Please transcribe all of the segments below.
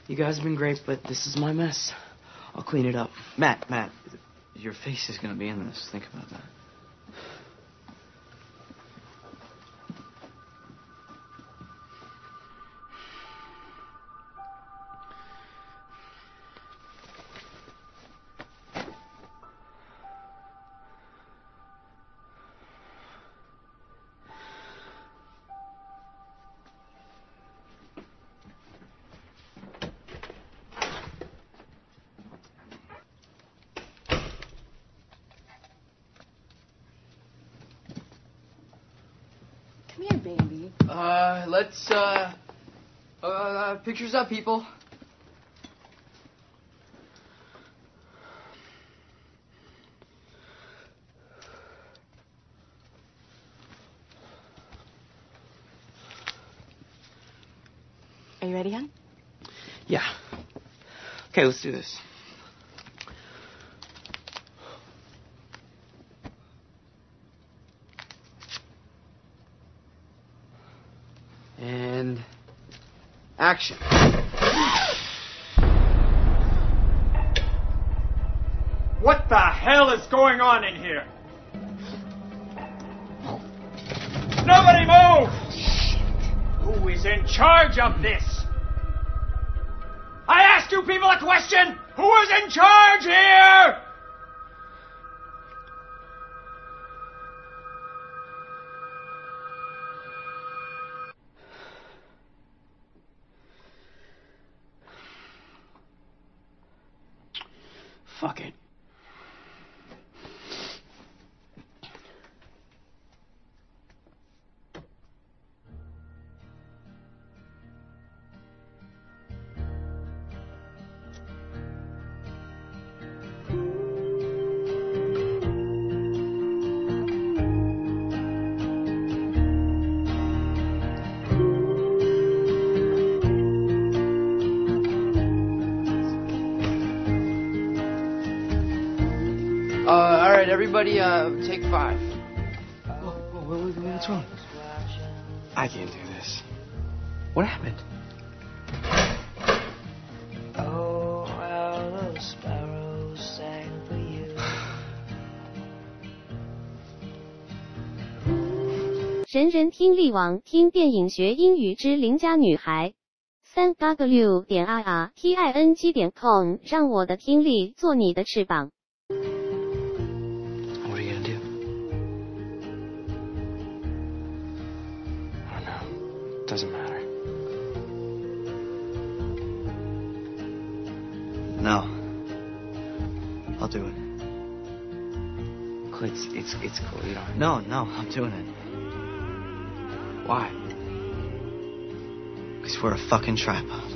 You guys have been great, but this is my mess. I'll clean it up. Matt, your face is gonna be in this. Think about that. Come here, baby. Let's, pictures up, people. Are you ready, hon? Yeah. Okay, let's do this. And action. What the hell is going on in here? Nobody move! Who is in charge of this? I asked you people a question! Who is in charge here? Fuck it. All right, everybody, take 5. What's wrong? I can't do this. What happened? Oh, how those sparrows sang for you. 人人听力网，听电影学英语之邻家女孩。3w.irting.com 让我的听力做你的翅膀。 What are you gonna do? I don't know. Doesn't matter. No. I'll do it. It's cool. You don't. No, I'm doing it. Why? Because we're a fucking tripod.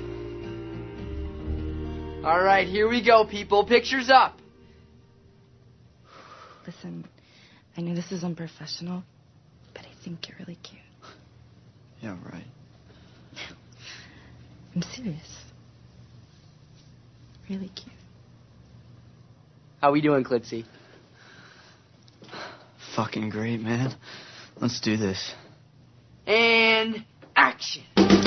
All right, here we go, people. Pictures up. Listen, I know this is unprofessional, but I think you're really cute. Yeah, right. I'm serious. Really cute. How we doing, Clitzy? Fucking great, man. Let's do this. And action.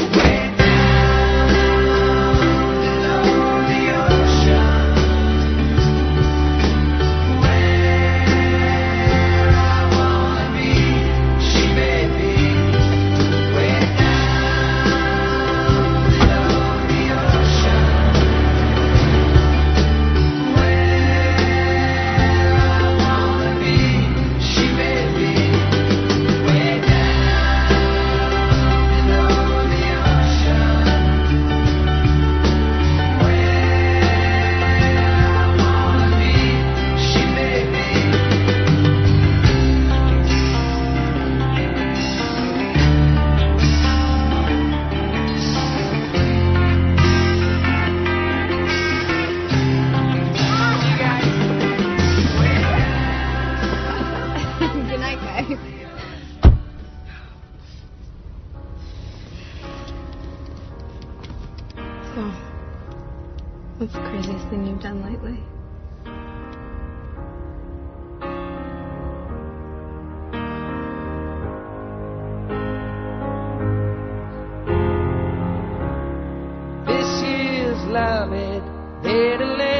So, what's the craziest thing you've done lately? This is beloved, here to lay